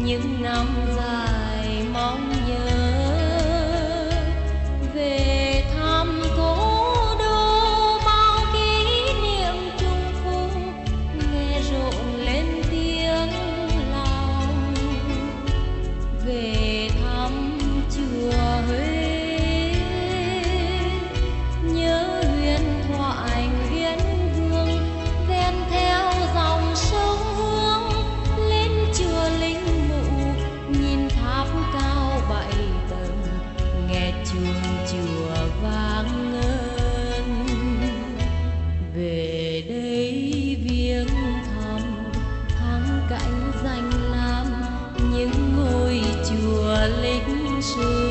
những năm dài mong nhớ về thăm cố đô, bao kỷ niệm trung phung nghe rộn lên tiếng lòng. Về thăm chùa Huế, nhớ huyền thoại Nguyễn Vương, ven theo dòng sông Hương lên chùa Linh Mụ, nhìn tháp cao 7 tầng, nghe chuông chùa vang ngân. Về đây viếng thăm thắng cảnh danh lam, những ngôi chùa lịch sử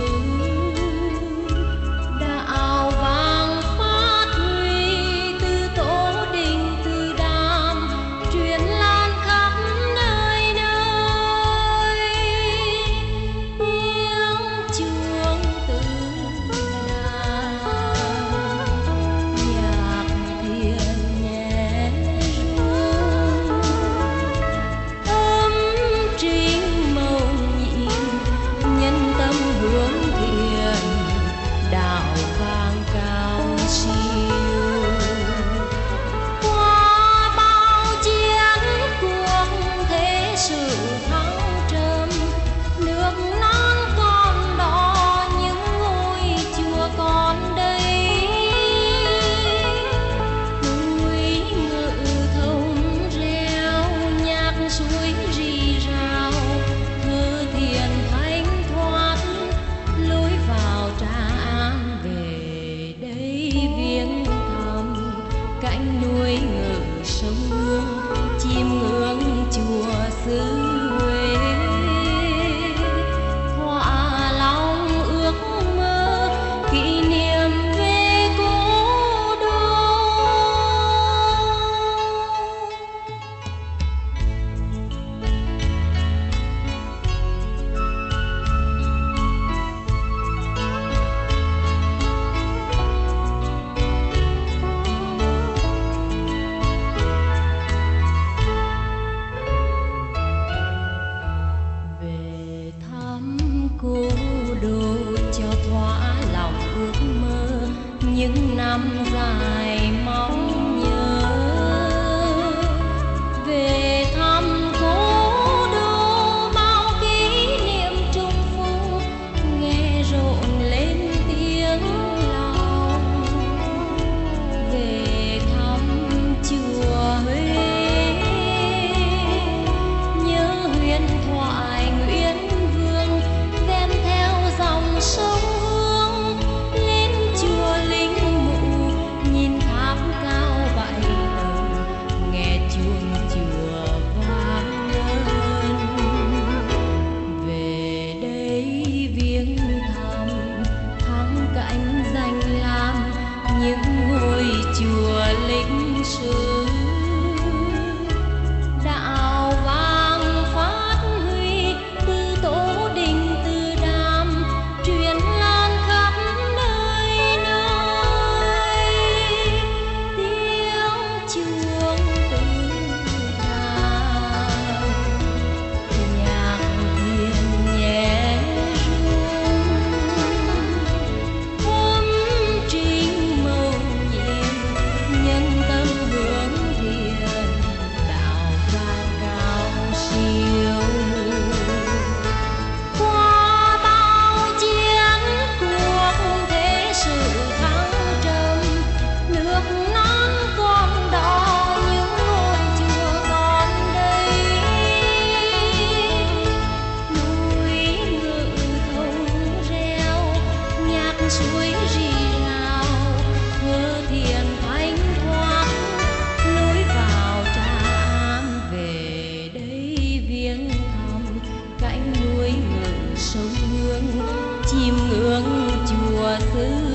đã ào vang phát huy, từ tổ đình từ đàm truyền lan khắp nơi nơi. Tiếng chuông từ đàn, nhạc thiền nhẹ ru, âm trinh mầu nhiệm nhân tâm hướng thiền, đạo vang cao siêu. Qua bao chiến cuộc thế sự thăng trầm, nước non còn đó, những ngôi chùa còn đây. Núi ngự thông reo, nhạc suối rì rào, thơ thiền thanh thoát, lối vào Trà An. Về đây viếng thăm cảnh núi ngự sông Hương, chim ngưỡng chùa xứ Huế, thỏa lòng ước mơ kỷ niệm về cố đô. Về thăm cố đô cho thỏa lòng ước mơ, những năm dài mong nhớ. Về thăm cố đô, bao kỷ niệm trung phung nghe rộn lên tiếng lòng. Về thăm chùa Huế, nhớ huyền thoại Nguyễn Vương, ven theo dòng sông Hương lên chùa Linh Mụ, nhìn tháp cao 7 tầng, nghe chuông chùa vang ngân. Về đây viếng thăm thắng cảnh danh lam, những ngôi chùa lịch sử đã ào vang phát huy, từ tổ đình từ đàm truyền lan khắp nơi nơi. Tiếng chuông từ đàn, nhạc thiền nhẹ ru, âm trinh mầu nhiệm nhân tâm hướng thiền, đạo vang cao siêu. Qua bao chiến cuộc thế sự thăng trầm, nước non còn đó, những ngôi chùa còn đây. Núi ngự thông reo, nhạc suối rì rào, thơ thiền thanh thoát, lối vào Trà An. Về đây viếng thăm cảnh núi ngự sông Hương, chim ngưỡng chùa xứ